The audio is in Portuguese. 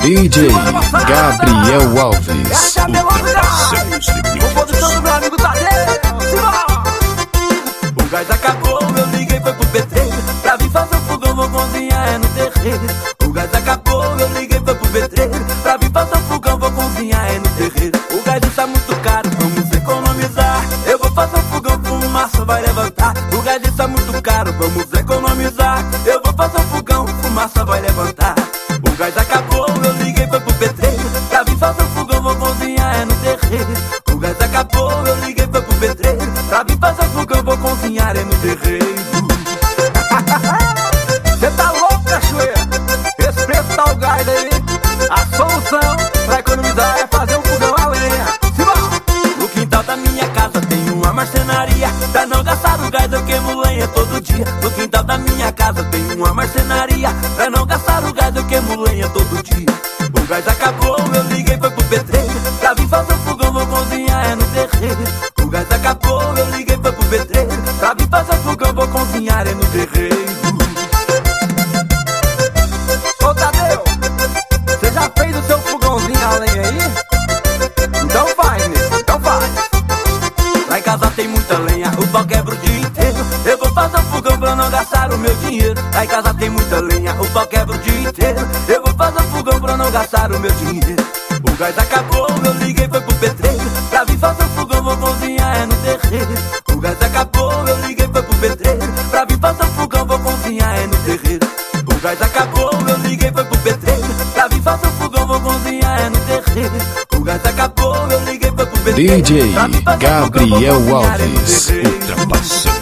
DJ Gabriel Alves, ultrapassando os limites. Composição do meu amigo Tadeu. O gás acabou, eu liguei, foi pro pedreiro. Pra vir fazer um fogão, vou cozinhar é no terreiro. O gás acabou, eu liguei, foi pro pedreiro. Pra vir fazer um fogão, vou cozinhar é no terreiro. O gás está muito caro, vamos economizar. Eu vou fazer um fogão, fumaça vai levantar. O gás está muito caro, vamos economizar. Eu vou fazer um fogão, fumaça vai levantar. O gás acabou, eu liguei, foi pro pedreiro. Pra vir fazer um fogão, vou cozinhar é no terreiro. O gás acabou, eu liguei, foi pro pedreiro. Pra vir fazer um fogão, vou cozinhar é no terreiro. Cê tá louco, cachoeira? Esse preço tá o gás aí. A solução pra economizar é fazer um fogão a lenha. No quintal da minha casa tem uma marcenaria. Pra não gastar o gás eu queimo lenha todo dia. No quintal da minha casa tem uma marcenaria. Pra não gastar o gás eu queimo lenha todo dia. O gás acabou, eu liguei, foi pro pedreiro. Pra vir fazer um fogão, vou cozinhar é no terreiro. O gás acabou, eu liguei, foi pro pedreiro. Pra vir fazer um fogão, vou cozinhar é no terreiro. Ô Tadeu, você já fez o seu fogãozinho a lenha aí? Então faz, né? Então faz. Lá em casa tem muita lenha, o pau quebra o dia inteiro. Eu vou fazer um fogão pra não gastar o meu dinheiro. Lá em casa tem muita lenha, o pau quebra o dia inteiro. Eu vou fazer um fogão pra não gastar o meu dinheiro. O gás acabou, eu liguei, foi pro pedreiro. Pra vir fazer um fogão, vou cozinhar é no terreiro. O gás acabou, eu liguei, foi pro pedreiro. Pra vir fazer um fogão, vou cozinhar é no terreiro. O gás acabou, eu liguei, foi pro pedreiro. Pra vir fazer um fogão, vou cozinhar é no terreiro. O gás acabou, eu liguei, foi pro pedreiro. DJ Pra vir fazer um fogão, vou Gabriel cozinhar é no Alves, terreiro. Ultrapassando